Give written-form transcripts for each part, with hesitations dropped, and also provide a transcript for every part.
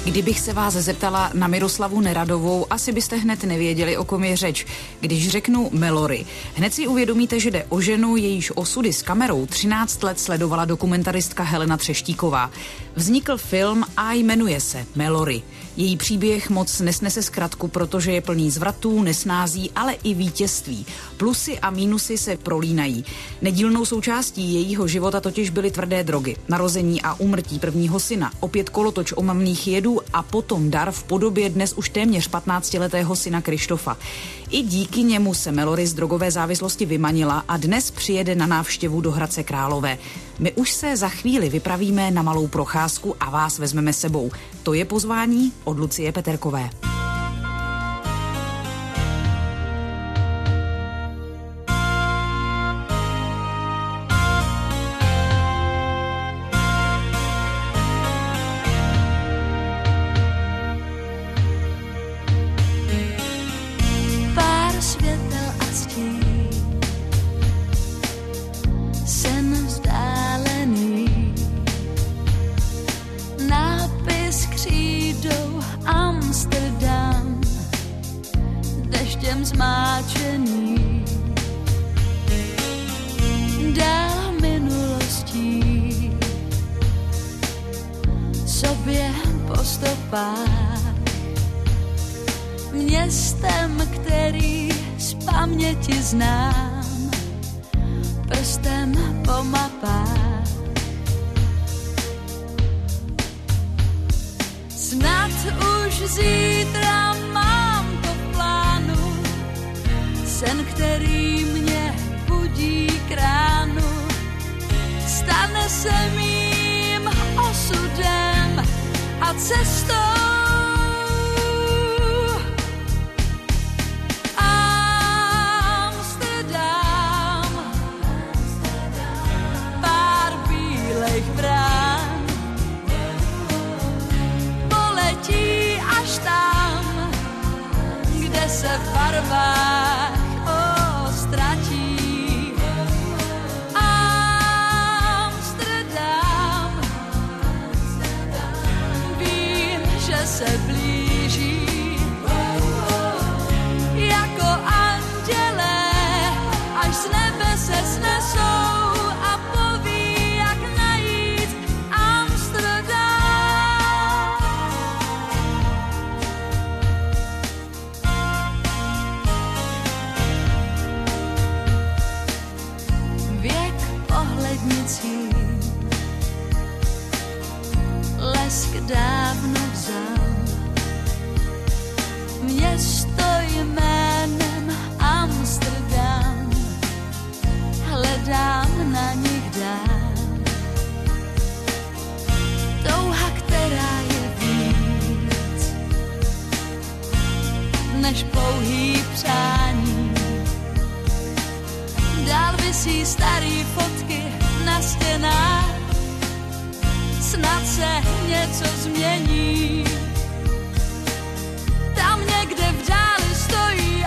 Kdybych se vás zeptala na Miroslavu Neradovou, asi byste hned nevěděli, o kom je řeč. Když řeknu Melory, hned si uvědomíte, že jde o ženu, jejíž osudy s kamerou 13 let sledovala dokumentaristka Helena Třeštíková. Vznikl film a jmenuje se Melory. Její příběh moc nesnese zkratku, protože je plný zvratů, nesnází, ale i vítězství. Plusy a mínusy se prolínají. Nedílnou součástí jejího života totiž byly tvrdé drogy. Narození a úmrtí prvního syna, opět kolotoč omamných jedů a potom dar v podobě dnes už téměř 15letého syna Krištofa. I díky němu se Melory z drogové závislosti vymanila a dnes přijede na návštěvu do Hradce Králové. My už se za chvíli vypravíme na malou procházku a vás vezmeme sebou. To je pozvání od Lucie Peterkové. Zmáčený dál minulostí sobě po stopách, městem, který z paměti znám, prstem po mapách. Snad už zítra mám to v plánu, sen, který mě budí k ránu, stane se mým osudem a cestou. Amsterdam, pár bílejch brán, poletí až tam, kde se v barvách ztratí. Amsterdam, vím, že se blíží. Jako anděle, až z nebe se snesou a poví, jak najít Amsterdam. Lesk dávno vzal město jménem Amsterdam, hledám na nich dál touha, která je víc než pouhý přání. Dál visí starý fotky na stěnách, snad se něco změní. Tam někde v dáli stojí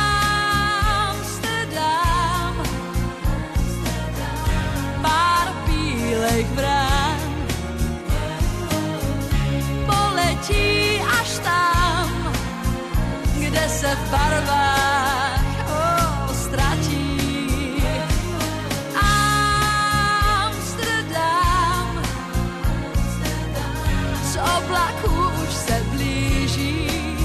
Amsterdam, pár bílejch brán, poletí až tam, kde se v barvách ztratí. Oblaků už se blíží,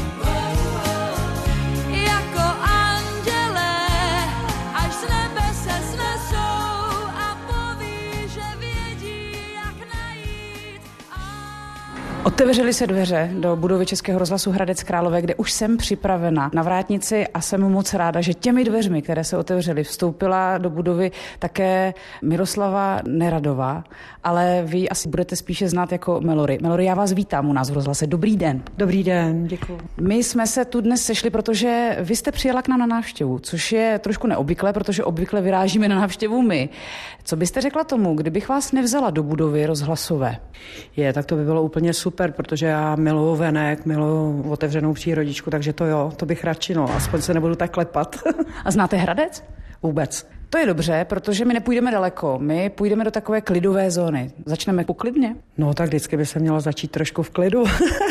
jako anděle, až z nebe se snesou a poví, že vědí, jak najít. Otevřely se dveře do budovy Českého rozhlasu Hradec Králové, kde už jsem připravena na vrátnici a jsem moc ráda, že těmi dveřmi, které se otevřely, vstoupila do budovy také Miroslava Neradová, ale vy asi budete spíše znát jako Melory. Melory, já vás vítám u nás v rozhlase. Dobrý den. Dobrý den, děkuji. My jsme se tu dnes sešli, protože vy jste přijela k nám na návštěvu, což je trošku neobvyklé, protože obvykle vyrážíme na návštěvu my. Co byste řekla tomu, kdybych vás nevzala do budovy rozhlasové? Tak to by bylo úplně super, protože já miluju venek, miluju otevřenou přírodíčku, takže to jo, to bych radši, aspoň se nebudu tak klepat. A znáte Hradec? Vůbec. To je dobře, protože my nepůjdeme daleko. My půjdeme do takové klidové zóny. Začneme poklidně? Tak vždycky by se mělo začít trošku v klidu.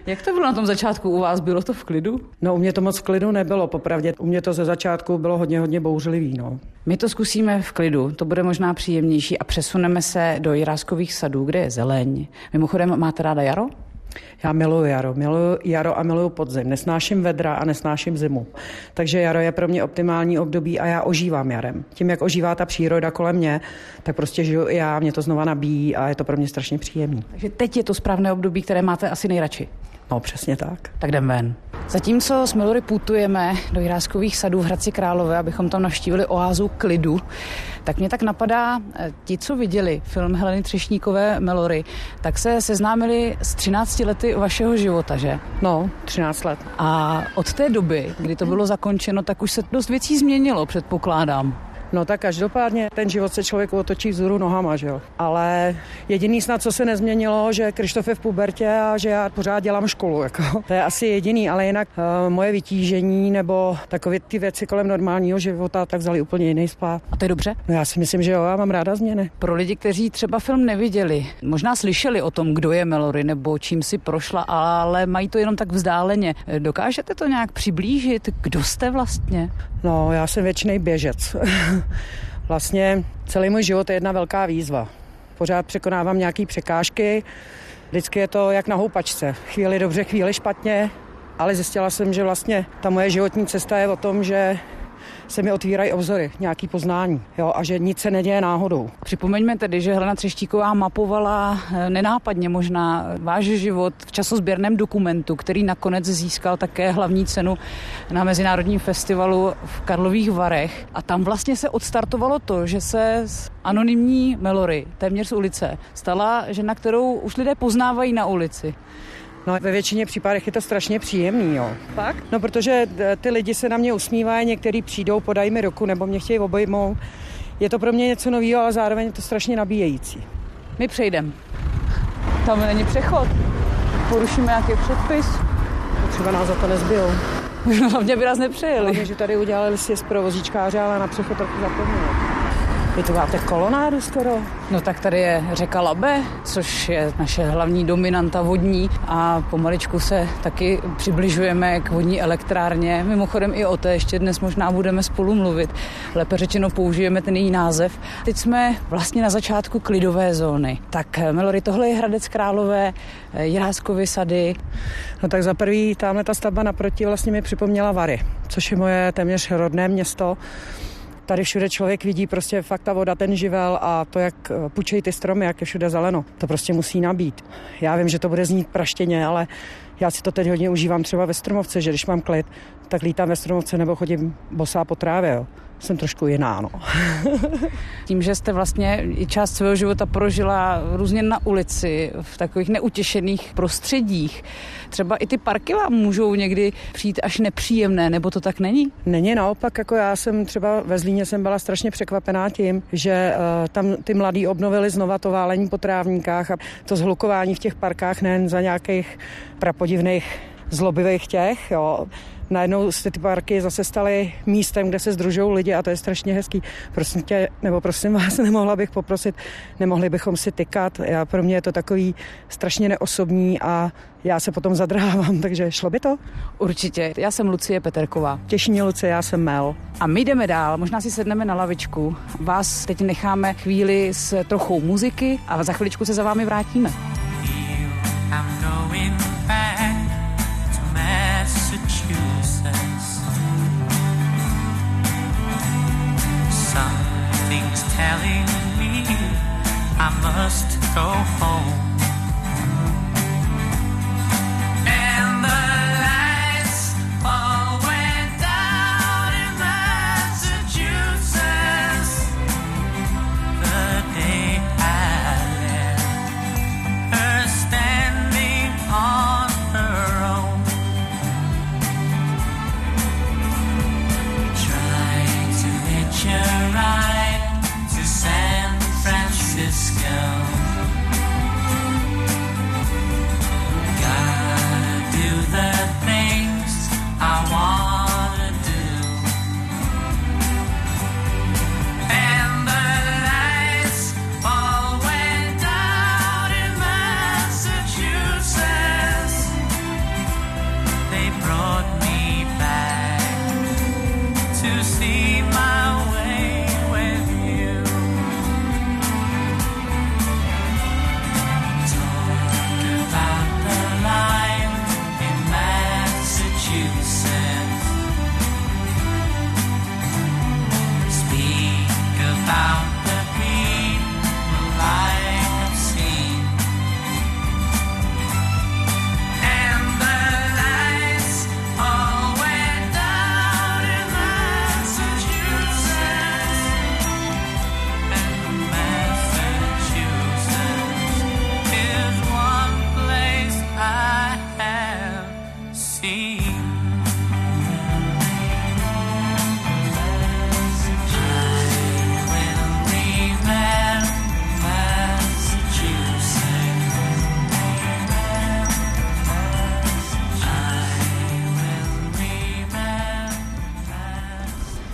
Jak to bylo na tom začátku u vás? Bylo to v klidu? No u mě to moc v klidu nebylo, popravdě. U mě to ze začátku bylo hodně bouřlivý, no. My to zkusíme v klidu, to bude možná příjemnější a přesuneme se do Jiráskových sadů, kde je zeleň. Mimochodem, máte ráda jaro? Já miluju jaro a miluju podzim. Nesnáším vedra a nesnáším zimu. Takže jaro je pro mě optimální období a já ožívám jarem. Tím, jak ožívá ta příroda kolem mě, tak prostě žiju i já, mě to znova nabíjí a je to pro mě strašně příjemný. Takže teď je to správné období, které máte asi nejradši. No, přesně tak. Tak jdeme ven. Zatímco s Melory putujeme do Jiráskových sadů v Hradci Králové, abychom tam navštívili oázu klidu, tak mě tak napadá, ti, co viděli film Heleny Třešníkové Melory, tak se seznámili s 13 lety vašeho života, že? No, 13 let. A od té doby, kdy to bylo zakončeno, tak už se dost věcí změnilo, předpokládám. No tak každopádně ten život se člověku otočí vzhůru nohama, že jo. Ale jediný snad, co se nezměnilo, že Krištof je v pubertě a že já pořád dělám školu, jako. To je asi jediný, ale jinak moje vytížení nebo takové ty věci kolem normálního života tak vzali úplně jiný spát. A to je dobře? No já si myslím, že jo, já mám ráda změny. Pro lidi, kteří třeba film neviděli, možná slyšeli o tom, kdo je Melory nebo čím si prošla, ale mají to jenom tak vzdáleně. Dokážete to nějak přiblížit? Kdo jste vlastně? No, já jsem věčný běžec. Vlastně celý můj život je jedna velká výzva. Pořád překonávám nějaké překážky. Vždycky je to jak na houpačce. Chvíli dobře, chvíli špatně, ale zjistila jsem, že vlastně ta moje životní cesta je o tom, že se mi otvírají obzory, nějaký poznání, jo, a že nic se neděje náhodou. Připomeňme tedy, že Helena Třeštíková mapovala nenápadně možná váš život v časozběrném dokumentu, který nakonec získal také hlavní cenu na Mezinárodním festivalu v Karlových Varech. A tam vlastně se odstartovalo to, že se z anonymní Melory, téměř z ulice, stala žena, kterou už lidé poznávají na ulici. No, ve většině případech je to strašně příjemný, jo. Fakt? No, protože ty lidi se na mě usmívají, některý přijdou, podají mi ruku nebo mě chtějí obejmout. Je to pro mě něco nového, ale zároveň je to strašně nabíjející. My přejdem. Tam není přechod. Porušíme nějaký předpis. Třeba nás za to nezbijou. Hlavně by nás nepřejeli. Hlavně, že tady udělali si z provozíčkáře, ale na přechod trochu zapomněli. Vy to máte kolonádu skoro? No tak tady je řeka Labe, což je naše hlavní dominanta vodní a pomaličku se taky přibližujeme k vodní elektrárně. Mimochodem i o té ještě dnes možná budeme spolu mluvit. Lépe řečeno použijeme ten její název. Teď jsme vlastně na začátku klidové zóny. Tak Melory, tohle je Hradec Králové, Jiráskovy sady. No tak za prvý tamhle ta stavba naproti vlastně mi připomněla Vary, což je moje téměř rodné město. Tady všude člověk vidí prostě fakt ta voda, ten živel a to, jak pučejí ty stromy, jak je všude zeleno. To prostě musí nabít. Já vím, že to bude znít praštěně, ale já si to teď hodně užívám třeba ve Stromovce, že když mám klid, tak lítám ve Stromovce nebo chodím bosá po trávě, jo. Jsem trošku jiná, no. Tím, že jste vlastně i část svého života prožila různě na ulici, v takových neutěšených prostředích. Třeba i ty parky vám můžou někdy přijít až nepříjemné, nebo to tak není? Není, naopak, jako já jsem třeba ve Zlíně jsem byla strašně překvapená tím, že tam ty mladí obnovili znova to válení po trávníkách a to zhlukování v těch parkách nejen za nějakých prapodivných zlobivých těch, jo. Najednou se ty parky zase staly místem, kde se sdružují lidi a to je strašně hezký. Prosím vás, nemohla bych poprosit, nemohli bychom si tykat. Pro mě je to takový strašně neosobní a já se potom zadrhávám, takže šlo by to? Určitě. Já jsem Lucie Peterková. Těší mě, Lucie, já jsem Mel. A my jdeme dál, možná si sedneme na lavičku. Vás teď necháme chvíli s trochou muziky a za chviličku se za vámi vrátíme. Something's telling me I must go home. And the lights all went down in Massachusetts the day I left her standing on her own. Trying to hitch a ride to San Francisco.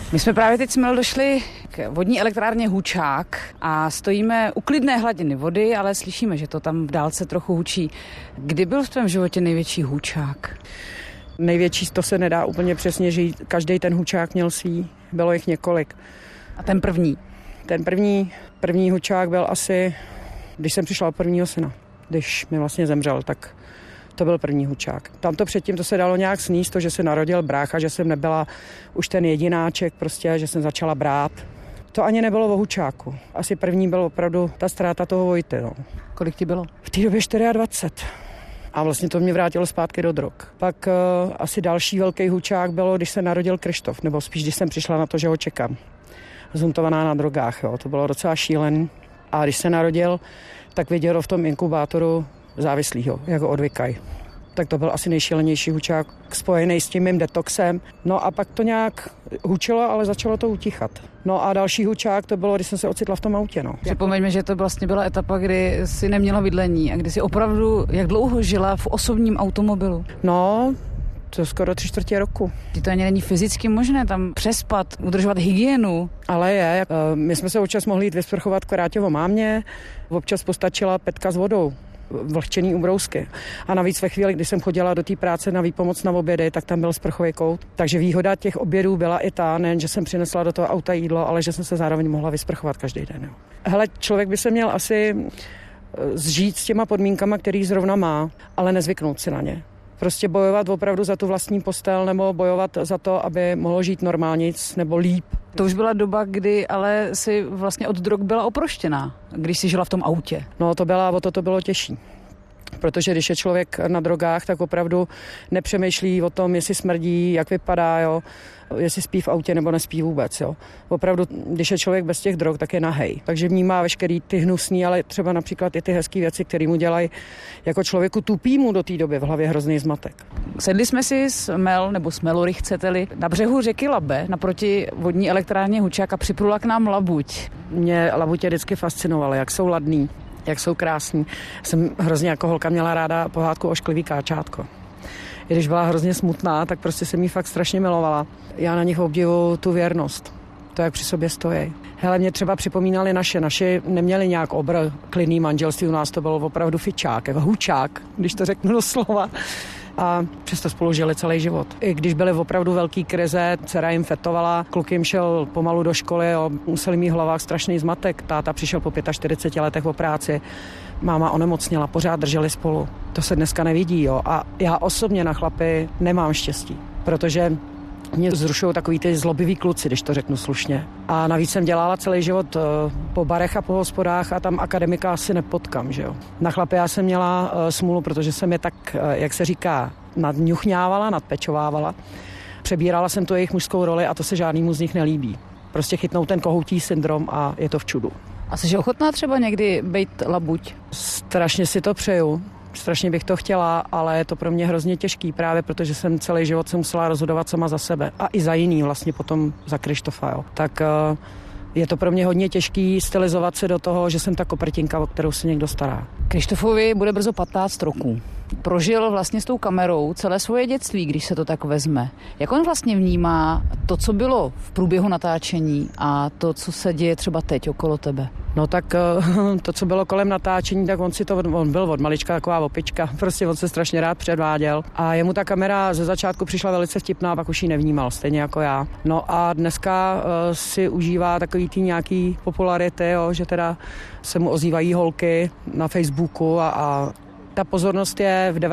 My jsme právě teď jsme došli k vodní elektrárně Hučák a stojíme u klidné hladiny vody, ale slyšíme, že to tam v dálce trochu hučí. Kdy byl v tvém životě největší hučák? Největší, to se nedá úplně přesně říct. Každý ten hučák měl svý, bylo jich několik. A ten první? Ten první hučák byl asi, když jsem přišla od prvního syna. Když mi vlastně zemřel, tak to byl první hučák. Tamto předtím to se dalo nějak sníst, to, že se narodil brácha, že jsem nebyla už ten jedináček, prostě, že jsem začala brát. To ani nebylo o hučáku. Asi první byl opravdu ta ztráta toho Vojty. No. Kolik ti bylo? V té době 24. A vlastně to mě vrátilo zpátky do drog. Pak asi další velký hučák bylo, když se narodil Krištof, nebo spíš, když jsem přišla na to, že ho čekám. Zuntovaná na drogách, jo. To bylo docela šílený. A když se narodil, tak viděl v tom inkubátoru závislýho, jak ho odvykají. Tak to byl asi nejšílenější hučák spojený s tím mým detoxem. No a pak to nějak hučilo, ale začalo to utichat. No a další hučák to bylo, když jsem se ocitla v tom autě. No. Připomeňme, že to vlastně byla etapa, kdy jsi neměla bydlení a kdy jsi opravdu, jak dlouho žila v osobním automobilu? No, to skoro 3/4 roku. To ani není fyzicky možné tam přespat, udržovat hygienu. Ale je. My jsme se občas mohli jít vysprchovat k Vrátěvo mámě, občas postačila petka s vodou, vlhčený ubrousky. A navíc ve chvíli, kdy jsem chodila do té práce na výpomoc na obědy, tak tam byl sprchový kout. Takže výhoda těch obědů byla i ta, nejen, že jsem přinesla do toho auta jídlo, ale že jsem se zároveň mohla vysprchovat každý den. Jo. Hele, člověk by se měl asi zžít s těma podmínkama, který zrovna má, ale nezvyknout si na ně. Prostě bojovat opravdu za tu vlastní postel nebo bojovat za to, aby mohlo žít normálnic nebo líp. To už byla doba, kdy ale si vlastně od drog byla oproštěná, když jsi žila v tom autě. No to bylo těžší. Protože když je člověk na drogách, tak opravdu nepřemýšlí o tom, jestli smrdí, jak vypadá, jo, jestli spí v autě nebo nespí vůbec. Jo. Opravdu, když je člověk bez těch drog, tak je nahej. Takže vnímá veškerý ty hnusný, ale třeba například i ty hezký věci, které mu dělají jako člověku tupýmu do té doby v hlavě hrozný zmatek. Sedli jsme si s Melory, chcete-li, na břehu řeky Labe, naproti vodní elektrárně Hučák a připlula k nám labuť. Mě labutě vždycky fascinovaly, jak jsou ladný, jak jsou krásní. Jsem hrozně jako holka měla ráda pohádku Ošklivý káčátko. I když byla hrozně smutná, tak prostě jsem jí fakt strašně milovala. Já na nich obdivuju tu věrnost, to, jak při sobě stojí. Hele, mě třeba připomínali naši neměli nějak klidný manželství, u nás to bylo opravdu fičák, jako hučák, když to řeknu doslova. A přesto spolu žili celý život. I když byly opravdu velký krize, dcera jim fetovala, kluk jim šel pomalu do školy, jo, museli mít v hlavách strašný zmatek. Táta přišel po 45 letech o práci, máma onemocněla, pořád drželi spolu. To se dneska nevidí, jo. A já osobně na chlapy nemám štěstí, protože mě zrušují takový ty zlobivý kluci, když to řeknu slušně. A navíc jsem dělala celý život po barech a po hospodách a tam akademika asi nepotkám, že jo. Na chlapy já jsem měla smůlu, protože jsem je tak, jak se říká, nadňuchňávala, nadpečovávala. Přebírala jsem tu jejich mužskou roli a to se žádnému z nich nelíbí. Prostě chytnou ten kohoutí syndrom a je to v čudu. A jsi ochotná třeba někdy bejt labuť? Strašně si to přeju. Strašně bych to chtěla, ale je to pro mě hrozně těžký právě, protože jsem celý život se musela rozhodovat sama za sebe a i za jiný, vlastně potom za Krištofa. Jo. Tak je to pro mě hodně těžký stylizovat se do toho, že jsem ta koprtinka, o kterou se někdo stará. Krištofovi bude brzo 15 roků. Prožil vlastně s tou kamerou celé svoje dětství, když se to tak vezme. Jak on vlastně vnímá to, co bylo v průběhu natáčení a to, co se děje třeba teď okolo tebe? No tak to, co bylo kolem natáčení, tak on byl od malička taková opička, prostě on se strašně rád předváděl a jemu ta kamera ze začátku přišla velice vtipná, pak už ji nevnímal, stejně jako já. No a dneska si užívá takový ty nějaký popularity, jo, že teda se mu ozývají holky na Facebooku a ta pozornost je v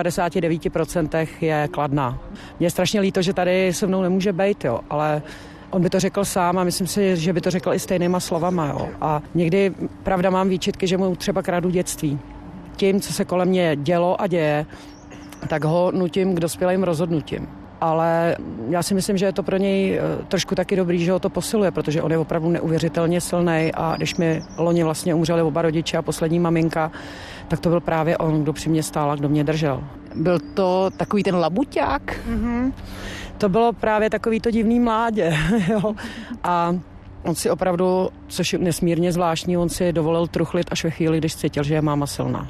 99% je kladná. Mně je strašně líto, že tady se mnou nemůže bejt, jo, ale on by to řekl sám a myslím si, že by to řekl i stejnýma slovama. Jo. A někdy, pravda, mám výčitky, že mu třeba kradu dětství. Tím, co se kolem mě dělo a děje, tak ho nutím k dospělým rozhodnutím. Ale já si myslím, že je to pro něj trošku taky dobrý, že ho to posiluje, protože on je opravdu neuvěřitelně silný a když mi loni vlastně umřeli oba rodiče a poslední maminka, tak to byl právě on, kdo při mě stál a kdo mě držel. Byl to takový ten labuťák? Mm-hmm. To bylo právě takový to divný mládě. Jo. A on si opravdu, což je nesmírně zvláštní, on si dovolil truchlit až ve chvíli, když cítil, že je máma silná.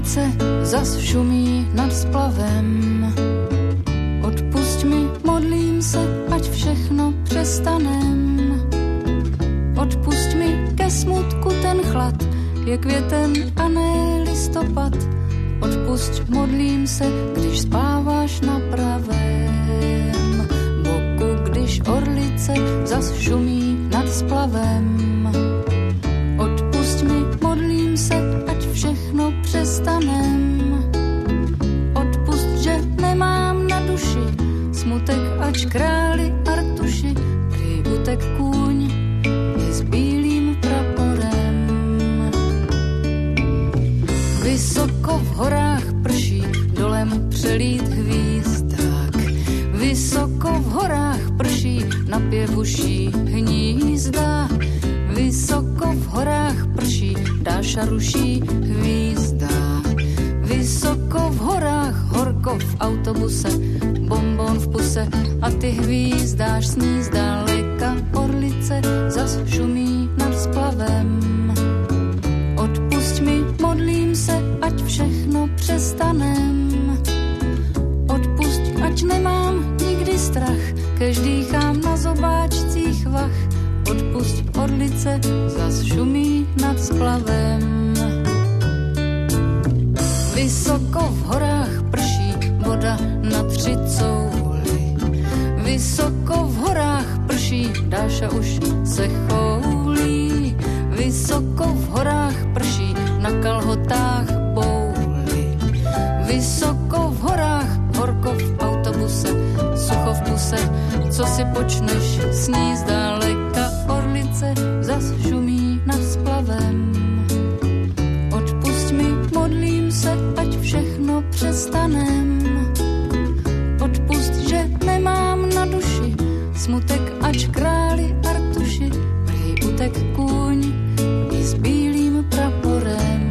Orlice zas šumí nad splavem. Odpusť mi, modlím se, ať všechno přestanem. Odpusť mi ke smutku ten chlad, je květen a ne listopad. Odpusť, modlím se, když spáváš na pravém boku, když orlice zas šumí nad splavem. Odpusť mi, modlím se, ať všechno přestanem. Odpusť, že nemám na duši smutek, ač králi Artuši, prý utek kůň i s bílým praporem. Vysoko v horách prší, dolem přelít hvízdák. Vysoko v horách prší, na pěvuší hnízda. Vysoko v horách prší, dáša ruší hvízda. Vysoko v horách, horko v autobuse, bonbon v puse a ty hvízdáš sní zdaleka. Orlice zas šumí nad splavem. Odpusť mi, modlím se, ať všechno přestanem. Odpusť, ať nemám nikdy strach, kež dýchám na zobáčcích vach. Odpusť, orlice zas šumí nad splavem. Vysoko v horách prší, voda na 3 couly. Vysoko v horách prší, Dáša už se choulí. Vysoko v horách prší, na kalhotách bouly. Vysoko v horách, horko v autobuse, sucho v puse, co si počneš, sní zdaleka. Orlice zas šumí nad splavem. Odpusť mi, modlím se, ať všechno přestanem. Odpusť, že nemám na duši smutek, ač králi Artuši, prý utek kůň i s bílým praporem.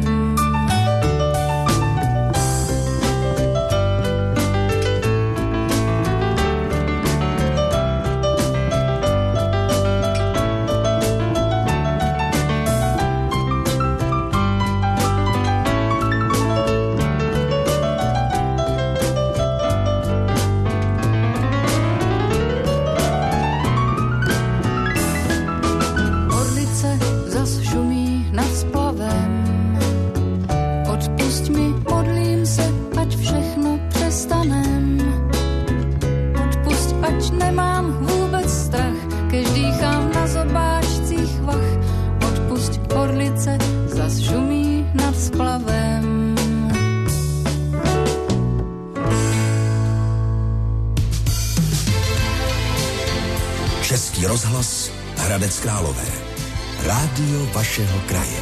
Český rozhlas Hradec Králové. Rádio vašeho kraje.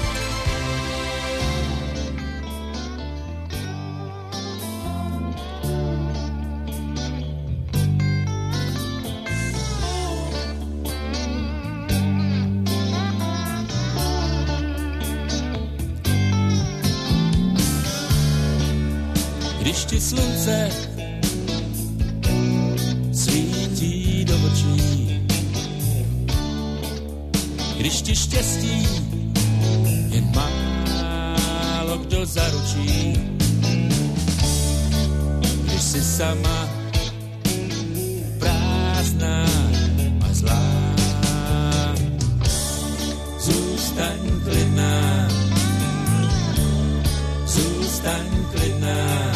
Když ti slunce svítí do očí, když ti štěstí jen málo kdo zaručí, když jsi sama prázdná a zlá, zůstaň klidná, zůstaň klidná,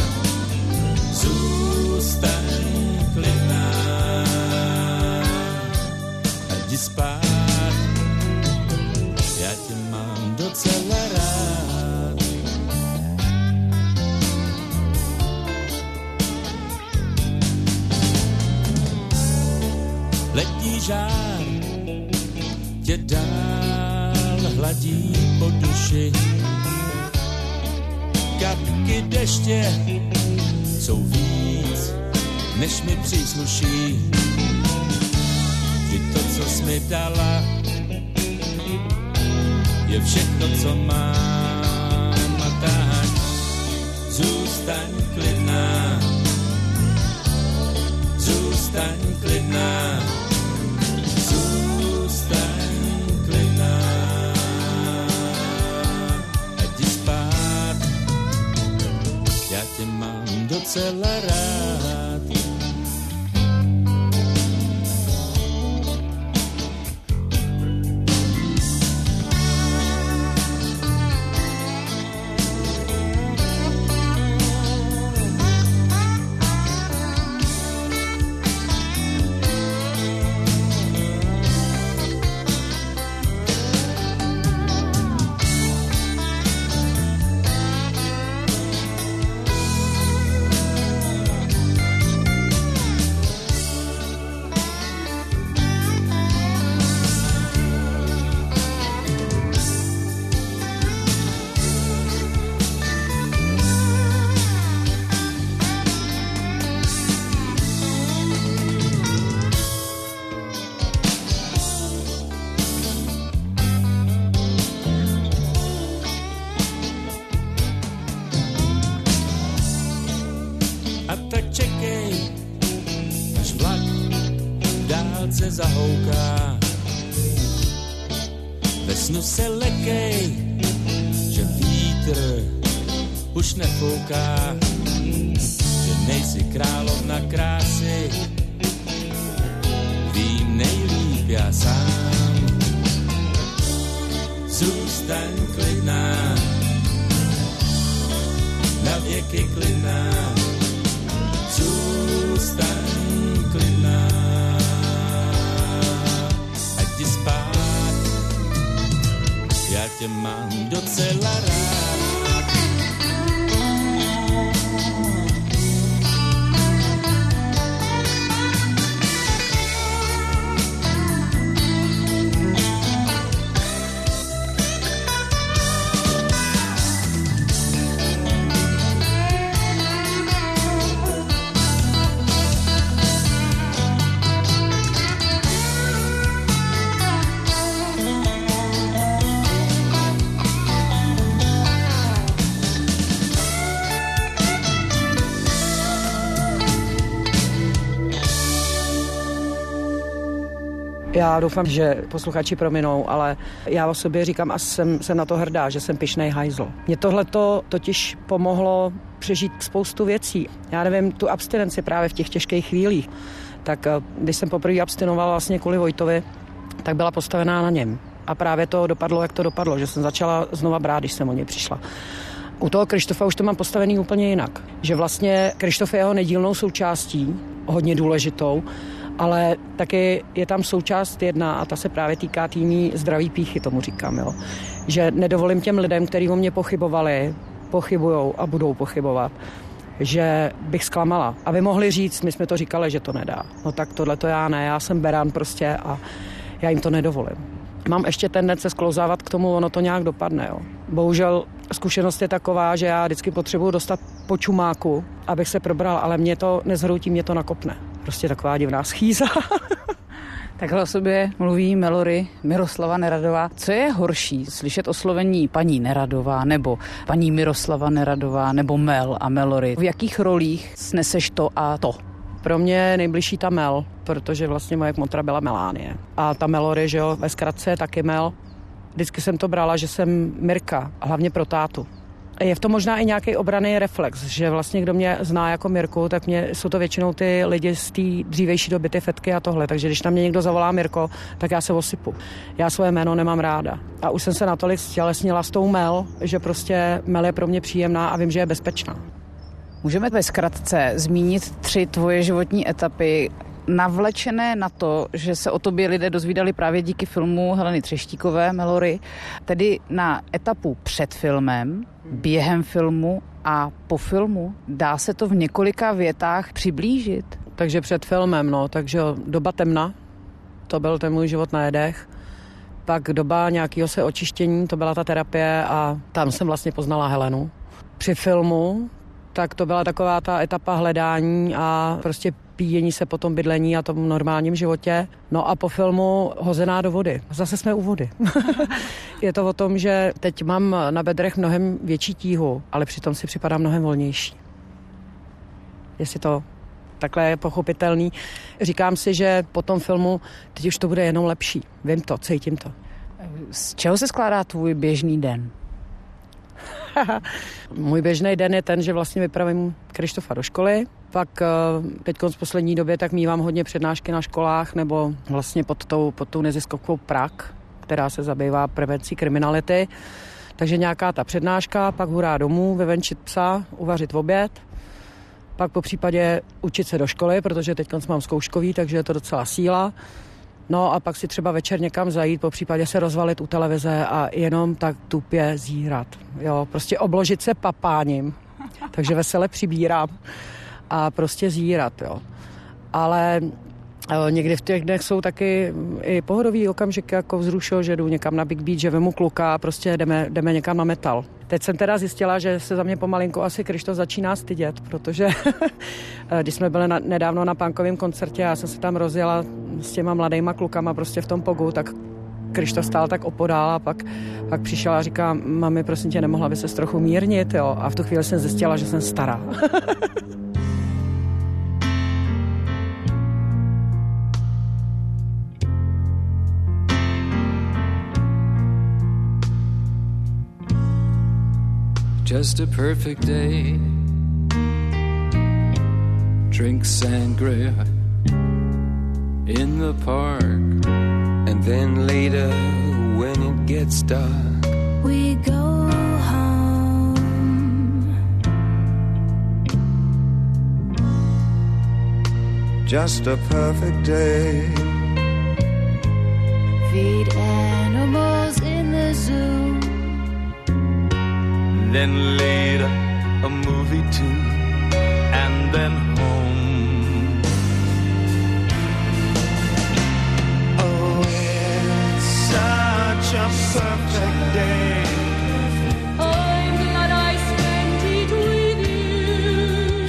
zůstaň klidná, a jdi spát, já tě mám docela rád. Letní žár tě dál hladí po duši, kapky deště jsou víc, než mi přísluší. Ty to, co jsi mi dala, je všechno, co mám, a tak zůstaň klidná, zůstaň klidná, zůstaň klidná, a jdi spát, tě mám docela rád. Zahouká. Ve snu se lekej, že vítr už nefouká, že nejsi královna krásy, vím nejlíp já sám. Zůstaň klidná, na věky klidná, zůstaň klidná. Spát, já tě mám docela rád. Já doufám, že posluchači prominou, ale já o sobě říkám a jsem na to hrdá, že jsem pyšnej hajzl. Mně tohleto totiž pomohlo přežít spoustu věcí. Já nevím, tu abstinenci právě v těch těžkých chvílích. Tak když jsem poprvé abstinovala vlastně kvůli Vojtovi, tak byla postavená na něm. A právě to dopadlo, jak to dopadlo, že jsem začala znova brát, když jsem o něj přišla. U toho Krištofa už to mám postavený úplně jinak. Že vlastně Krištof je jeho nedílnou součástí, hodně důležitou, ale taky je tam součást jedna a ta se právě týká týmí zdraví pýchy, tomu říkám, jo. Že nedovolím těm lidem, kteří o mě pochybovali, pochybujou a budou pochybovat, že bych zklamala. Aby mohli říct, my jsme to říkali, že to nedá. No tak tohle to já ne, já jsem beran prostě a já jim to nedovolím. Mám ještě tendence sklouzávat k tomu, ono to nějak dopadne, jo. Bohužel zkušenost je taková, že já vždycky potřebuji dostat po čumáku, abych se probral, ale mě to nezhroutí, mě to nakopne. Prostě taková divná schýza. Takhle o sobě mluví Melory Miroslava Neradová. Co je horší, slyšet oslovení paní Neradová nebo paní Miroslava Neradová nebo Mel a Melory? V jakých rolích sneseš to a to? Pro mě je nejbližší ta Mel, protože vlastně moje kmotra byla Melánie. A ta Melory, že jo, ve zkratce je taky Mel. Vždycky jsem to brala, že jsem Mirka, hlavně pro tátu. Je v tom možná i nějaký obranný reflex, že vlastně kdo mě zná jako Mirku, tak jsou to většinou ty lidi z té dřívejší doby, ty fetky a tohle. Takže když na mě někdo zavolá Mirko, tak já se osypu. Já svoje jméno nemám ráda. A už jsem se natolik stělesnila s tou Mel, že prostě Mel je pro mě příjemná a vím, že je bezpečná. Můžeme ve zkratce zmínit 3 tvoje životní etapy, navlečené na to, že se o tobě lidé dozvídali právě díky filmu Heleny Třeštíkové, Melory, tedy na etapu před filmem, během filmu a po filmu. Dá se to v několika větách přiblížit? Takže před filmem, takže doba temna, to byl ten můj život na jedech. Pak doba nějakého se očištění, to byla ta terapie a tam jsem vlastně poznala Helenu. Při filmu, tak to byla taková ta etapa hledání a prostě píjení se po tom bydlení a tom normálním životě. No a po filmu hozená do vody. Zase jsme u vody. Je to o tom, že teď mám na bedrech mnohem větší tíhu, ale přitom si připadám mnohem volnější. Jestli to takhle je pochopitelný. Říkám si, že po tom filmu teď už to bude jenom lepší. Vím to, cítím to. Z čeho se skládá tvůj běžný den? Můj běžný den je ten, že vlastně vypravím Krištofa do školy, pak teď v poslední době tak mívám hodně přednášky na školách nebo vlastně pod tou neziskovkou PRAK, která se zabývá prevencí kriminality. Takže nějaká ta přednáška, pak hurá domů, vyvenčit psa, uvařit oběd, pak po případě učit se do školy, protože teď mám zkouškový, takže je to docela síla. No a pak si třeba večer někam zajít, po případě se rozvalit u televize a jenom tak tupě zírat. Jo, prostě obložit se papáním, takže vesele přibírám a prostě zírat, jo. Ale někdy v těch dnech jsou taky i pohodový okamžiky, jako vzrušil, že jdu někam na Big Beach, že vemu kluka a prostě jdeme někam na metal. Teď jsem teda zjistila, že se za mě pomalinko asi Krištof začíná stydět, protože když jsme byli nedávno na punkovém koncertě a já jsem se tam rozjela s těma mladejma klukama prostě v tom pogu, tak Krištof stál tak opodál a pak přišel a říká, mami, prosím tě, nemohla by ses trochu mírnit, jo? A v tu chvíli jsem zjistila, že jsem stará. Just a perfect day. Drink sangria in the park. And then later when it gets dark, we go home. just a perfect day. Feed animals in the zoo. Then later a movie too, and then home. Oh, it's such a perfect day. I'm glad I spent it with you.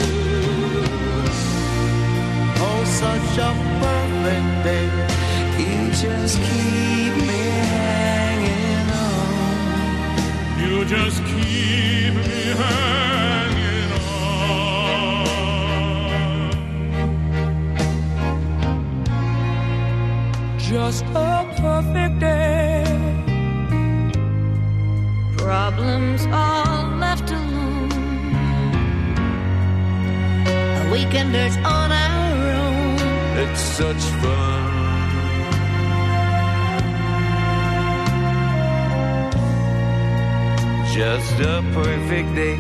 Oh, such a perfect day. You just keep me hanging on. You just keep me hanging on. Just a perfect day. Problems all left alone. A weekenders on our own. It's such fun. Just a perfect day.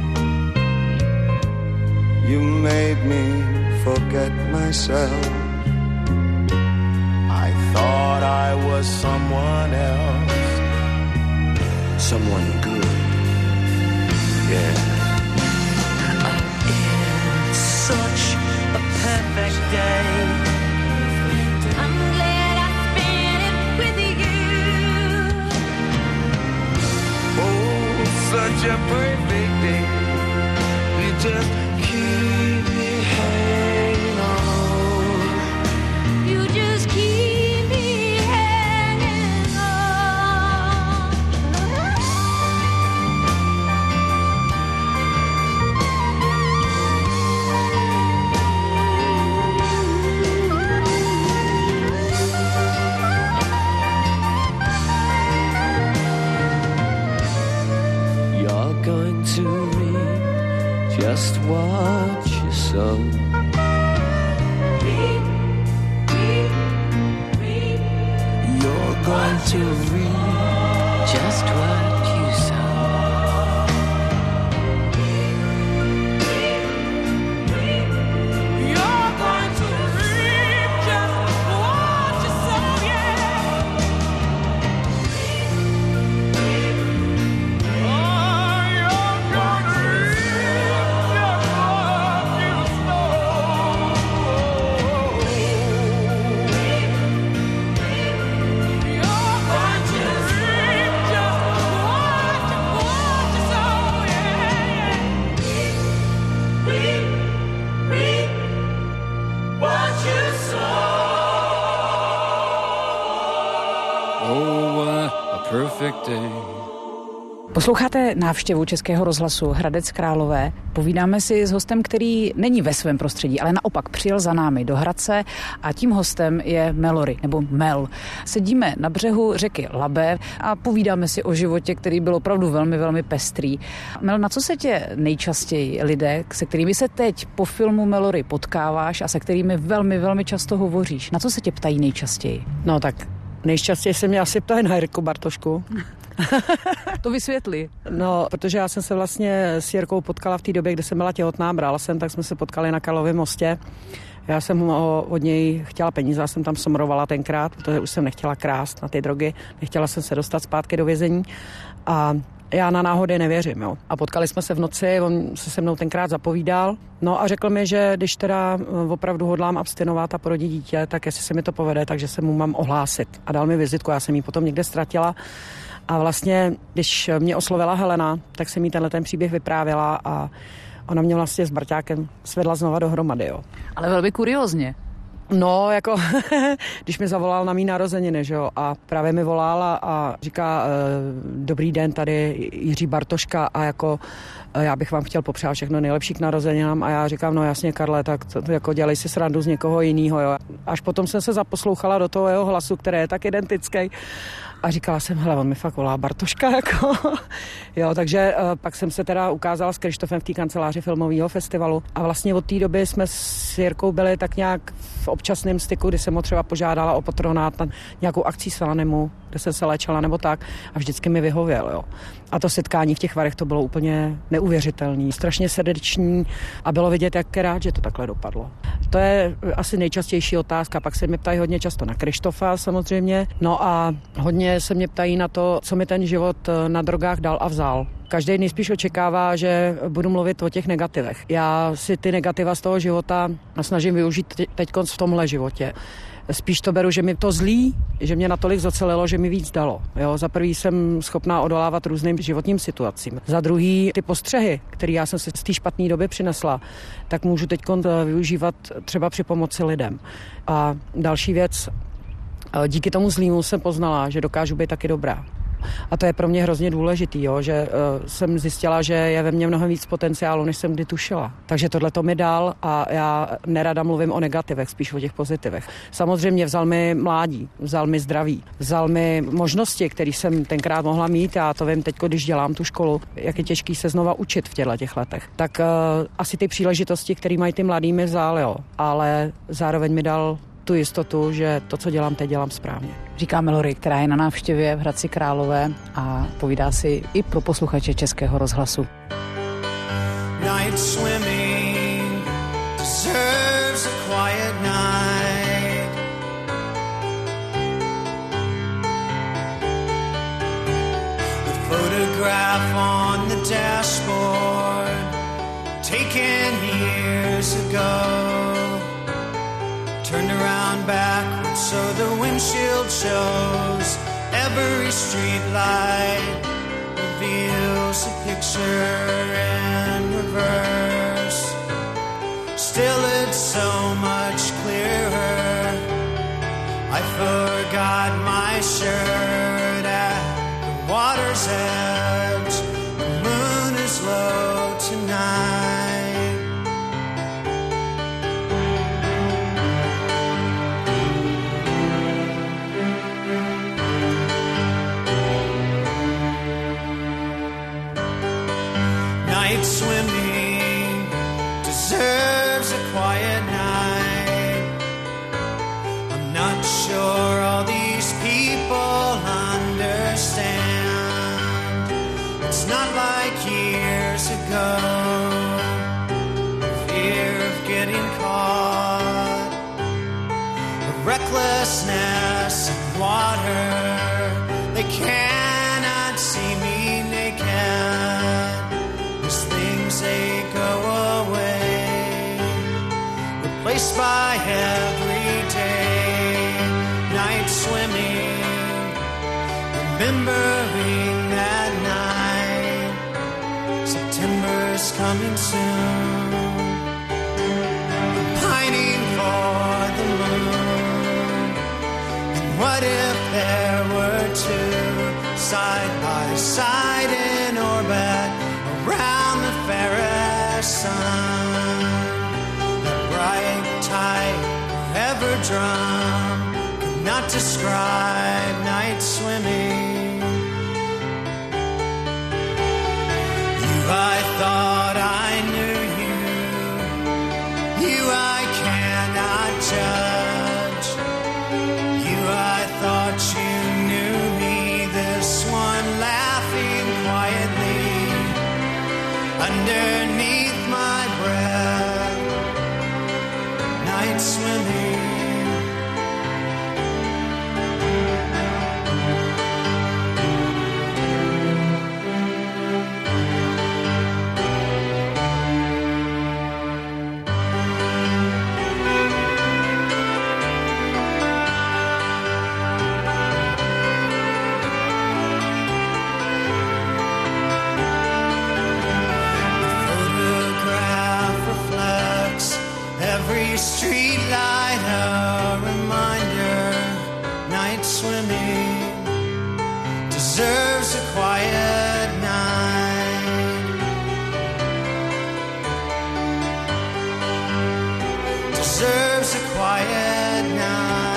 You made me forget myself. I thought I was someone else. Someone good. Yeah. It's such a perfect day. I'm glad I spent it with you. Oh, such a perfect day. You just keep me hanging on. You just keep me hanging on. You're going to reap just what you sow. You're going to reap Just what you sow. You're going to reap just what you sow, yeah. Oh, you're gonna reap just what you sow. You're going to reap just what you sow, yeah. Reap what you sow. Oh, what a perfect day. Posloucháte návštěvu Českého rozhlasu Hradec Králové. Povídáme si s hostem, který není ve svém prostředí, ale naopak přijel za námi do Hradce a tím hostem je Melory, nebo Mel. Sedíme na břehu řeky Labe a povídáme si o životě, který byl opravdu velmi, velmi pestrý. Mel, na co se tě nejčastěji lidé, se kterými se teď po filmu Melory potkáváš a se kterými velmi, velmi často hovoříš, na co se tě ptají nejčastěji? No tak nejčastěji se mě asi ptají na Jirku Bartošku. To vysvětli. No, protože já jsem se vlastně s Jirkou potkala v té době, kdy jsem byla těhotná, brala jsem, tak jsme se potkali na Karlově mostě. Já jsem od něj chtěla peníze, já jsem tam somrovala tenkrát, protože už jsem nechtěla krást na ty drogy, nechtěla jsem se dostat zpátky do vězení a já na náhody nevěřím, jo. A potkali jsme se v noci, on se mnou tenkrát zapovídal, no a řekl mi, že když teda opravdu hodlám abstinovat a porodit dítě, tak jestli se mi to povede, takže se mu mám ohlásit. A dal mi vizitku, já jsem ji potom někde ztratila. A vlastně, když mě oslovila Helena, tak jsem jí tenhle ten příběh vyprávěla a ona mě vlastně s Barťákem svedla znova dohromady, jo. Ale velmi kuriózně. No, jako, když mi zavolal na mý narozeniny, že jo, a právě mi volala a říká, dobrý den, tady Jiří Bartoška a jako, já bych vám chtěl popřát všechno nejlepší k narozeninám a já říkám, no jasně, Karle, tak to jako dělej si srandu z někoho jinýho, jo. Až potom jsem se zaposlouchala do toho jeho hlasu, který je tak identický. A říkala jsem, hele, on mi fakt volá Bartoška, jako. Jo, takže pak jsem se teda ukázala s Krištofem v té kanceláři filmového festivalu a vlastně od té doby jsme s Jirkou byli tak nějak v občasném styku, kdy jsem ho třeba požádala o patronát na nějakou akcí Salanimu, kde jsem se léčila nebo tak a vždycky mi vyhověl, jo. A to setkání v těch Varech, to bylo úplně neuvěřitelný, strašně srdeční a bylo vidět, jak rád, že to takhle dopadlo. To je asi nejčastější otázka, pak se mě ptají hodně často na Krištofa samozřejmě, no a hodně se mě ptají na to, co mi ten život na drogách dal a vzal. Každý nejspíš očekává, že budu mluvit o těch negativech. Já si ty negativa z toho života snažím využít teďkonc v tomhle životě. Spíš to beru, že mi to zlí, že mě natolik zacelilo, že mi víc dalo. Jo, za prvý jsem schopná odolávat různým životním situacím. Za druhý ty postřehy, které já jsem si z té špatné doby přinesla, tak můžu teď využívat třeba při pomoci lidem. A další věc, díky tomu zlímu jsem poznala, že dokážu být taky dobrá. A to je pro mě hrozně důležitý, jo, že jsem zjistila, že je ve mně mnohem víc potenciálu, než jsem kdy tušila. Takže tohle to mi dal a já nerada mluvím o negativech, spíš o těch pozitivech. Samozřejmě vzal mi mládí, vzal mi zdraví, vzal mi možnosti, které jsem tenkrát mohla mít. Já to vím teď, když dělám tu školu, jak je těžký se znova učit v těch letech. Tak asi ty příležitosti, které mají ty mladý, mi vzal, jo, ale zároveň mi dal tu jistotu, že to, co dělám teď, dělám správně. Říká Melory, která je na návštěvě v Hradci Králové a povídá si i pro posluchače Českého rozhlasu. Night swimming deserves a quiet night. The photograph on the dashboard taken years ago. Turned around backwards so the windshield shows. Every street light reveals a picture in reverse. Still it's so much clearer. I forgot my shirt at the water's edge. The moon is low tonight. Night swimming deserves a quiet night. I'm not sure all these people understand. It's not like years ago. Fear of getting caught, a recklessness in water. They cannot see me naked. They go away, replaced by everyday night swimming, remembering that night. September's coming soon, pining for the moon. And what if there were two side by side in pipe ever drum could not describe night swimming. You, I thought I knew you. You, I cannot judge. You, I thought you knew me. This one laughing quietly underneath my breath, night swimming. Every street light a reminder, night swimming deserves a quiet night. Deserves a quiet night.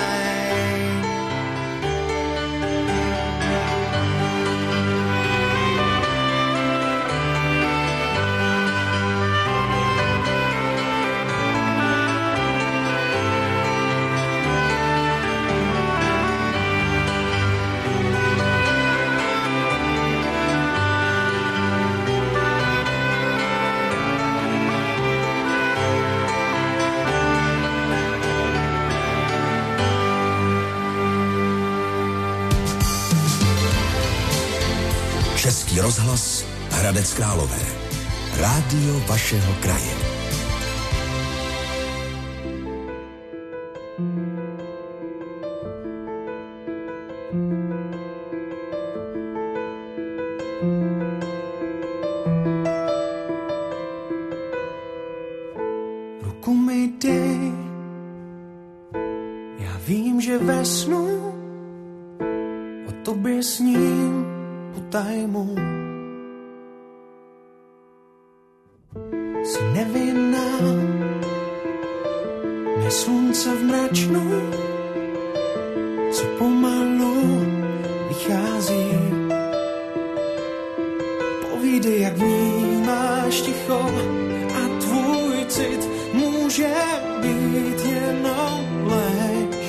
Český rozhlas Hradec Králové. Rádio vašeho kraje. Ruku mi dej, já vím, že ve snu o tobě sním potajmu. Jsi nevinná, ne slunce v mračnu, co pomalu vychází. Povídej, jak vnímáš ticho a tvůj cit může být jenom lež.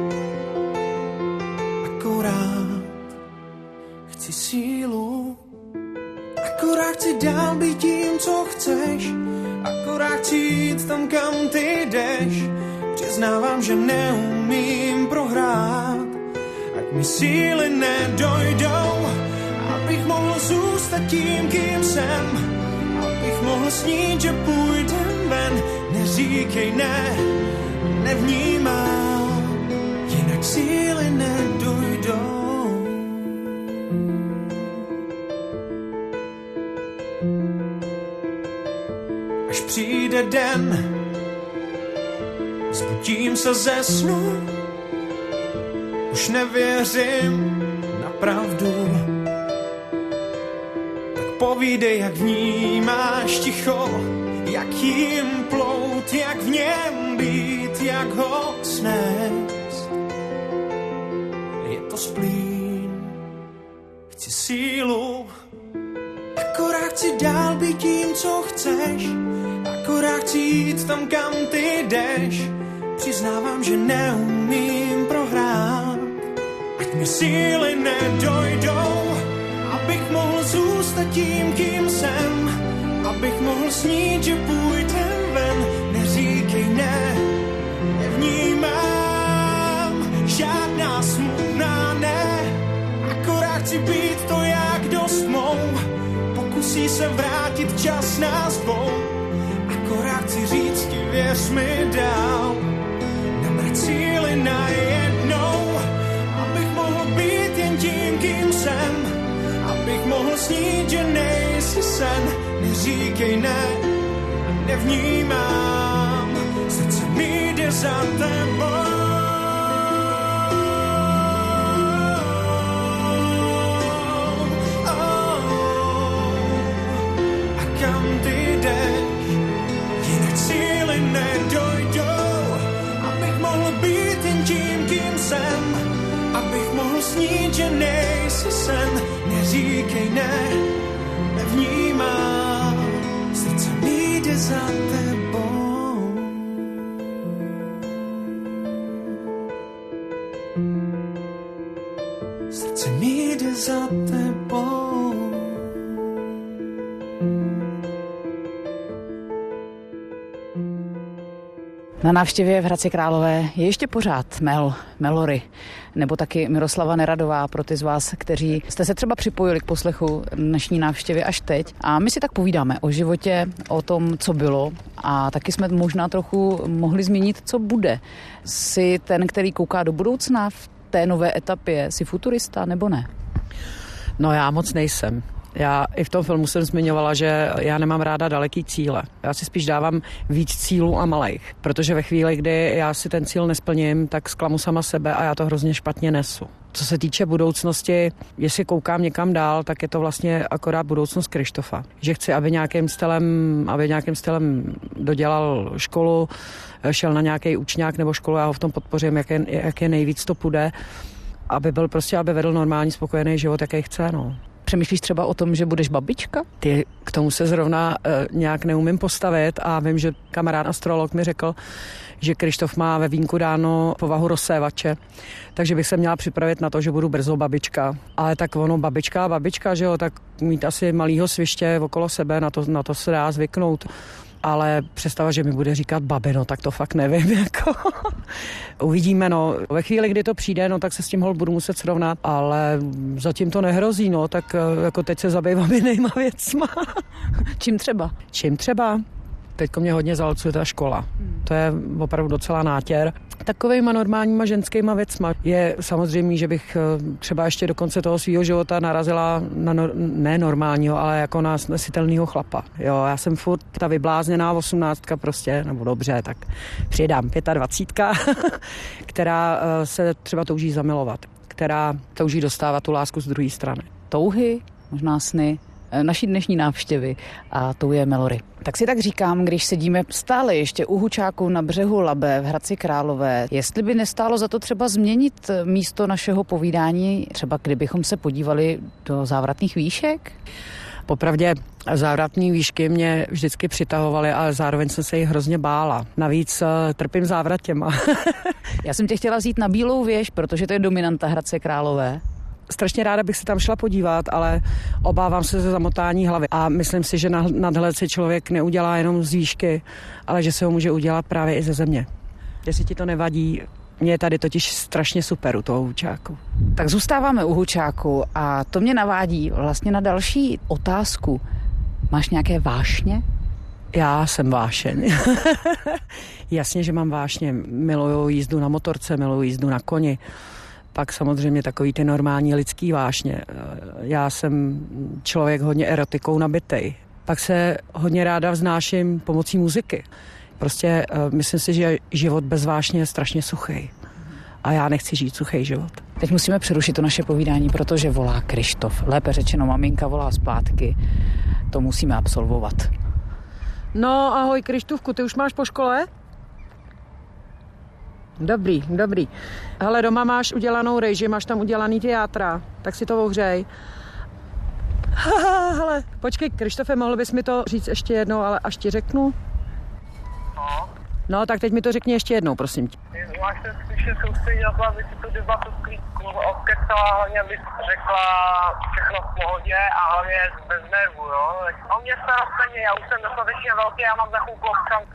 Akorát chci sílu, akorát chci dál být tím, co chceš, akorát chci jít tam, kam ty jdeš. Přiznávám, že neumím prohrát, ať mi síly nedojdou, abych mohl zůstat tím, kým jsem, abych mohl snít, že půjdem ven. Neříkej ne, nevnímám, jinak síly nedojdou. Až přijde den, zbudím se ze snu, už nevěřím na pravdu. Tak povídej, jak vnímáš ticho, jak jim plout, jak v něm být, jak ho snést. Je to splín, chci sílu, akorát chci dál být tím, co chceš, akorát chci jít tam, kam ty jdeš. Přiznávám, že neumím prohrát, ať mi síly nedojdou, abych mohl zůstat tím, kým jsem, abych mohl snít, že půjdem ven. Neříkej ne, nevnímám žádná smutná ne, akorát chci být to, jak dost mou. Pokusí se vrátit čas nás dvou, akorát chci říct ti, věř mi dál. Namrať síly najednou, abych mohl být jen tím, kým jsem, abych mohl snít, že nejsi sen. Neříkej ne, nevnímám, srdce mi jde za tebou. A kam ty jdeš, jinak síly nedojdou, mohl být jen tím, kým jsem, abych mohl snít, že nejsi sen. Neříkej ne, nevnímám, srdce mi jde za tebou. Srdce mi jde za tebou. Na návštěvě v Hradci Králové je ještě pořád Melory, nebo taky Miroslava Neradová pro ty z vás, kteří jste se třeba připojili k poslechu dnešní návštěvy až teď. A my si tak povídáme o životě, o tom, co bylo, a taky jsme možná trochu mohli zmínit, co bude. Jsi ten, který kouká do budoucna v té nové etapě, jsi futurista nebo ne? No já moc nejsem. Já i v tom filmu jsem zmiňovala, že já nemám ráda daleký cíle. Já si spíš dávám víc cílů a malejch, protože ve chvíli, kdy já si ten cíl nesplním, tak zklamu sama sebe a já to hrozně špatně nesu. Co se týče budoucnosti, jestli koukám někam dál, tak je to vlastně akorát budoucnost Kryštofa. Že chci, aby nějakým stylem dodělal školu, šel na nějaký učňák nebo školu, já ho v tom podpořím, jak je nejvíc to půjde, aby vedl normální spokojený život, jaký chce, no. Přemýšlíš třeba o tom, že budeš babička? K tomu se zrovna nějak neumím postavit a vím, že kamarád astrolog mi řekl, že Kryštof má ve vínku dáno povahu rozsévače, takže bych se měla připravit na to, že budu brzo babička. Ale tak ono babička, že jo, tak mít asi malýho sviště okolo sebe, na to se dá zvyknout. Ale představa, že mi bude říkat babi, no tak to fakt nevím, jako. Uvidíme, no. Ve chvíli, kdy to přijde, no tak se s tím budu muset srovnat, ale zatím to nehrozí, no, tak jako teď se zabývám jinýma věcma. Čím třeba? Teďko mě hodně zalcuje ta škola. To je opravdu docela nátěr. Takovejma normálníma ženskýma věcma. Je samozřejmě, že bych třeba ještě do konce toho svého života narazila na ne normálního, ale jako na snesitelného chlapa. Jo, já jsem furt ta vyblázněná 18 prostě, nebo dobře, tak přidám 25, která se třeba touží zamilovat, která touží dostávat tu lásku z druhé strany. Touhy, možná sny, naší dnešní návštěvy a tou je Melory. Tak si tak říkám, když sedíme stále ještě u Hučáku na břehu Labe v Hradci Králové, jestli by nestálo za to třeba změnit místo našeho povídání, třeba kdybychom se podívali do závratných výšek? Popravdě závratné výšky mě vždycky přitahovaly, ale zároveň jsem se jich hrozně bála. Navíc trpím závratěma. Já jsem tě chtěla vzít na Bílou věž, protože to je dominanta Hradce Králové. Strašně ráda bych se tam šla podívat, ale obávám se ze zamotání hlavy. A myslím si, že nadhled si člověk neudělá jenom z výšky, ale že se ho může udělat právě i ze země. Jestli ti to nevadí, mě je tady totiž strašně super u toho Hučáku. Tak zůstáváme u Hučáku a to mě navádí vlastně na další otázku. Máš nějaké vášně? Já jsem vášeň. Jasně, že mám vášně. Miluju jízdu na motorce, miluju jízdu na koni. Pak samozřejmě takový ty normální lidský vášně. Já jsem člověk hodně erotikou nabitej. Pak se hodně ráda vznáším pomocí muziky. Prostě myslím si, že život bez vášně je strašně suchý. A já nechci žít suchý život. Teď musíme přerušit to naše povídání, protože volá Kryštof. Lépe řečeno, maminka volá zpátky. To musíme absolvovat. No, ahoj Kryštůvku, ty už máš po škole? Dobrý. Hele, doma máš udělanou rejži, máš tam udělaný ty játra, tak si to ohřej. Hele, počkej, Kryštofe, mohl bys mi to říct ještě jednou, ale až ti řeknu? No, tak teď mi to řekni ještě jednou, prosím tě. Máš se spíše soustředit na to, aby si tu debatu odkecala, hlavně abys řekla všechno v pohodě a hlavně bez nervu, jo? O mě starost není, já už jsem dostatečně velký, já mám takovou občanku.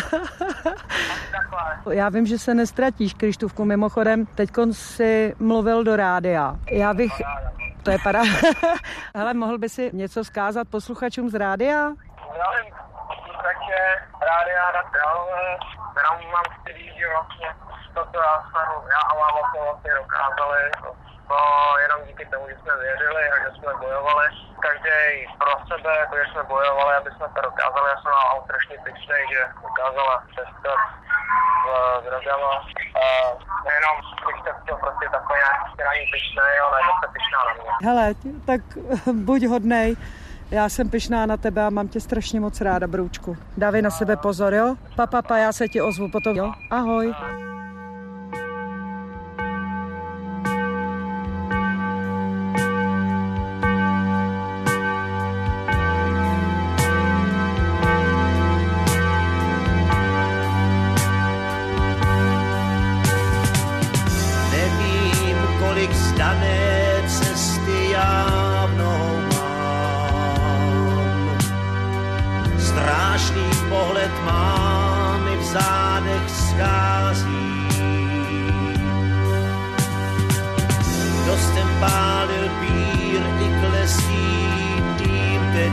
Já vím, že se nestratíš, Kryštůvku, mimochodem, teďkon si mluvil do rádia. Já bych... To je paráda. Hele, mohl by si něco vzkázat posluchačům z rádia? Já vím, takže rádia Hradec Králové, kterou mám chtěli, že vlastně to, co já a máma jsme vlastně dokázali, to jenom díky tomu, že jsme věřili a že jsme bojovali. Každý pro sebe, jako že jsme bojovali, aby jsme to dokázali. Já jsem mám strašně pyšnej, že dokázala přestat s drogama. Jenom bych to chtěl prostě takový nějaký straní pyšnej, ale je to pyšná na mě. Hele, tak buď hodnej. Já jsem pyšná na tebe a mám tě strašně moc ráda, broučku. Dávej na sebe pozor, jo? Pa, já se ti ozvu potom, jo? Ahoj.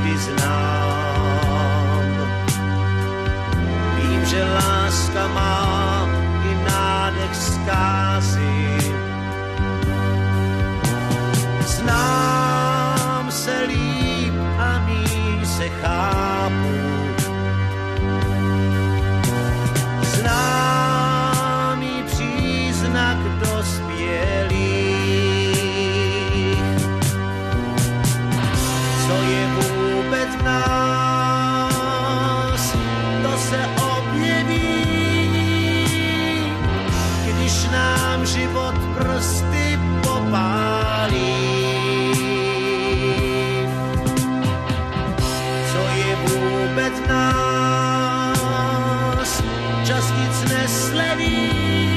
přiznám. Vím, že láska má i nádech zkázy. Znám se líp a míň se chápu. Známý příznak dospělých. Co je vůbec v nás, to se objeví, když nám život prsty popálí. Co je vůbec v nás, čas nic nesleví,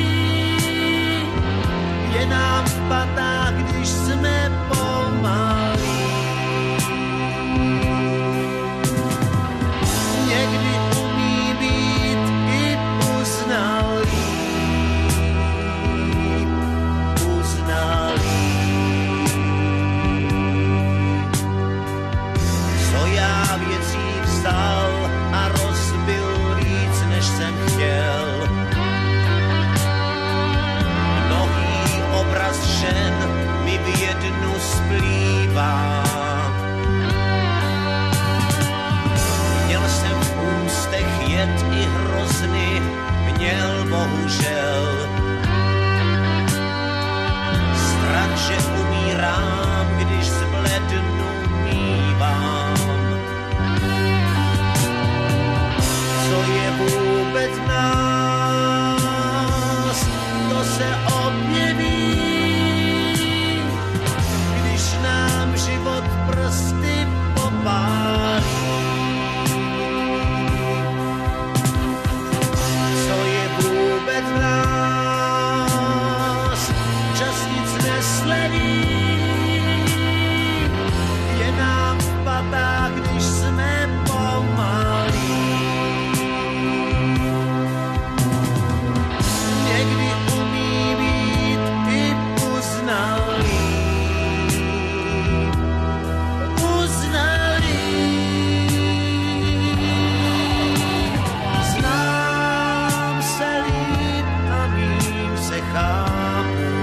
je nám v patách, když jsme pomalí. Někdy umí být i uznalý, co já věcí vzal a rozbil víc, než jsem chtěl. Mnohý obraz žen mi v jednu splývá. Měl jsem v ústech jed i hrozny, měl bohužel strach, že umírám, když zblednu mívám. Co je vůbec v nás, to se objeví, když nám život prsty popálí. Co je vůbec v nás, čas nic nesleví, je nám v patách, když jsme pomalí. Někdy umí být i uznalý. Znám se líp a míň se chápu.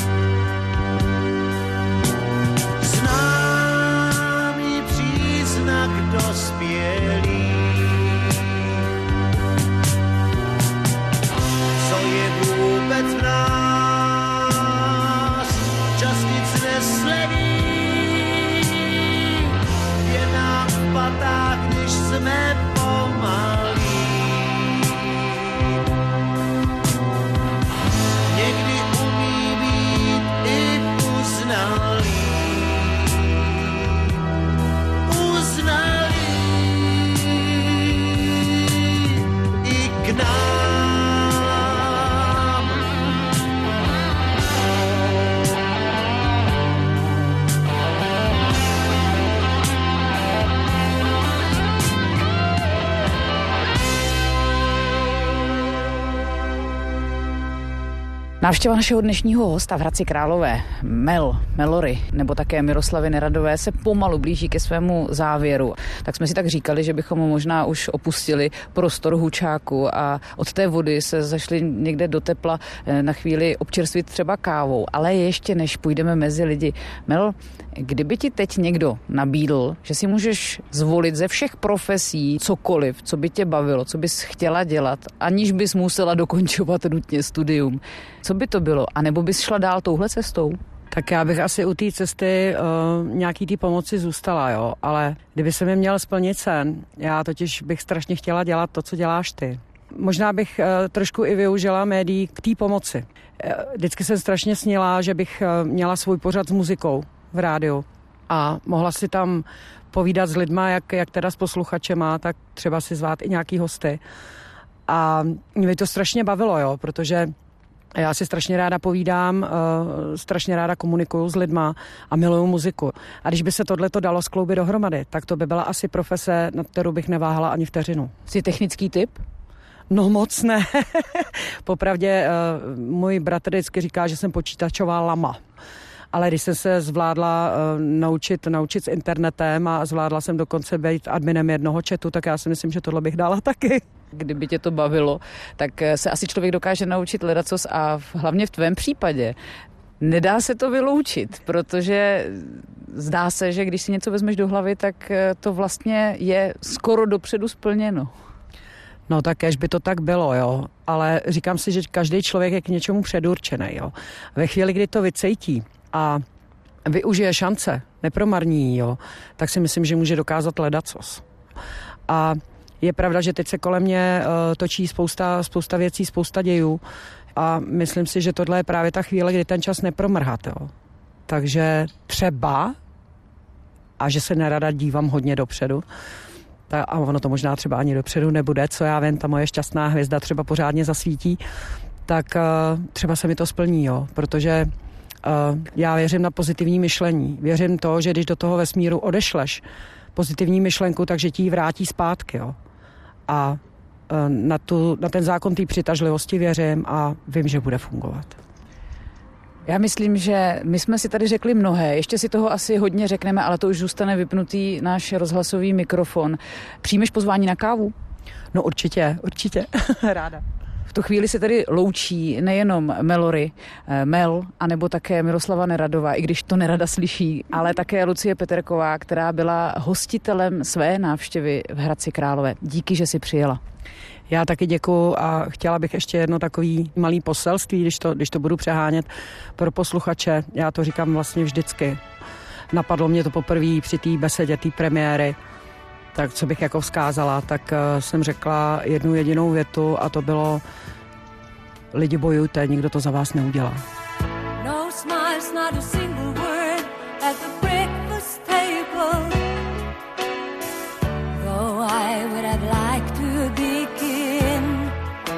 Známý příznak dospělý. Co je vůbec v nás, čas nic nesleví, je nám v patách, když jsme pomalí. Někdy umí být i uznalý. I k nám. Návštěva našeho dnešního hosta v Hradci Králové, Melory, nebo také Miroslavy Neradové, se pomalu blíží ke svému závěru. Tak jsme si tak říkali, že bychom možná už opustili prostor Hučáku a od té vody se zašli někde do tepla na chvíli občerstvit třeba kávou. Ale ještě než půjdeme mezi lidi, Mel, kdyby ti teď někdo nabídl, že si můžeš zvolit ze všech profesí cokoliv, co by tě bavilo, co bys chtěla dělat, aniž bys musela dokončovat nutně studium, co by to bylo? A nebo bys šla dál touhle cestou? Tak já bych asi u té cesty nějaký té pomoci zůstala, jo. Ale kdyby se mi měl splnit sen, já totiž bych strašně chtěla dělat to, co děláš ty. Možná bych trošku i využila médií k té pomoci. Vždycky jsem strašně snila, že bych měla svůj pořad s muzikou v rádiu a mohla si tam povídat s lidma, jak teda s posluchačema, tak třeba si zvát i nějaký hosty. A mě to strašně bavilo, jo, protože já si strašně ráda povídám, strašně ráda komunikuju s lidma a miluju muziku. A když by se tohleto dalo skloubit dohromady, tak to by byla asi profese, nad kterou bych neváhala ani vteřinu. Jsi technický typ? No moc ne. Popravdě můj bratr vždycky říká, že jsem počítačová lama. ale když jsem se zvládla naučit s internetem a zvládla jsem dokonce být adminem jednoho chatu, tak já si myslím, že tohle bych dala taky. Kdyby tě to bavilo, tak se asi člověk dokáže naučit ledacos a hlavně v tvém případě nedá se to vyloučit, protože zdá se, že když si něco vezmeš do hlavy, tak to vlastně je skoro dopředu splněno. No tak kež by to tak bylo, jo. Ale říkám si, že každý člověk je k něčemu předurčený, jo. Ve chvíli, kdy to vycejtí a využije šance, nepromarní, jo, tak si myslím, že může dokázat ledacos. A je pravda, že teď se kolem mě točí spousta věcí, spousta dějů a myslím si, že tohle je právě ta chvíle, kdy ten čas nepromrhat, jo. Takže třeba, a že se nerada dívám hodně dopředu, a ono to možná třeba ani dopředu nebude, co já vím, ta moje šťastná hvězda třeba pořádně zasvítí, tak třeba se mi to splní, jo, protože já věřím na pozitivní myšlení. Věřím to, že když do toho vesmíru odešleš pozitivní myšlenku, takže ti ji vrátí zpátky, jo. A na ten zákon té přitažlivosti věřím a vím, že bude fungovat. Já myslím, že my jsme si tady řekli mnohé, ještě si toho asi hodně řekneme, ale to už zůstane vypnutý náš rozhlasový mikrofon. Přijmeš pozvání na kávu? No určitě, ráda. V tu chvíli se tady loučí nejenom Melory, Mel, anebo také Miroslava Neradová, i když to nerada slyší, ale také Lucie Peterková, která byla hostitelem své návštěvy v Hradci Králové. Díky, že jsi přijela. Já taky děkuju a chtěla bych ještě jedno takový malý poselství, když to budu přehánět pro posluchače. Já to říkám vlastně vždycky. Napadlo mě to poprvé při té besedě, té premiéry. Tak co bych jako vzkázala, tak jsem řekla jednu jedinou větu a to bylo: lidi bojujte, nikdo to za vás neudělá. No smiles, not a single word at the breakfast table. Though I would have liked to begin.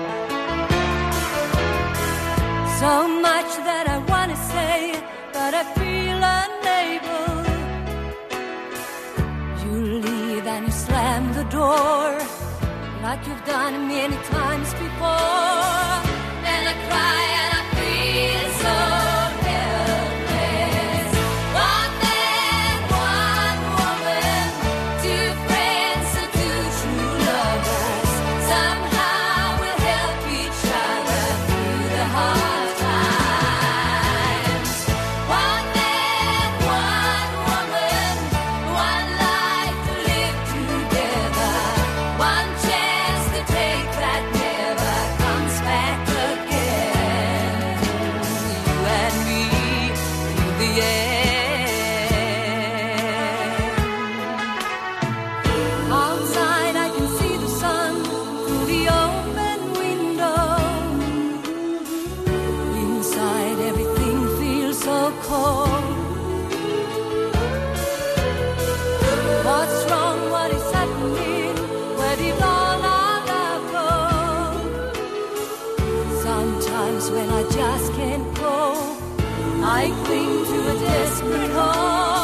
So much that I want to say, but I feel unable. You leave and you slam the door, like you've done many times before. And I cry and I feel so helpless. One man, one woman, two friends and two true lovers. Somehow we'll help each other through the hard times. One man, one woman, one life to live together. One chance to take that never comes back again. You and me through the end. Outside I can see the sun through the open window. Inside everything feels so cold. What's wrong? What is happening? Where did all our love go? Sometimes when I just can't go, I cling to a desperate hope.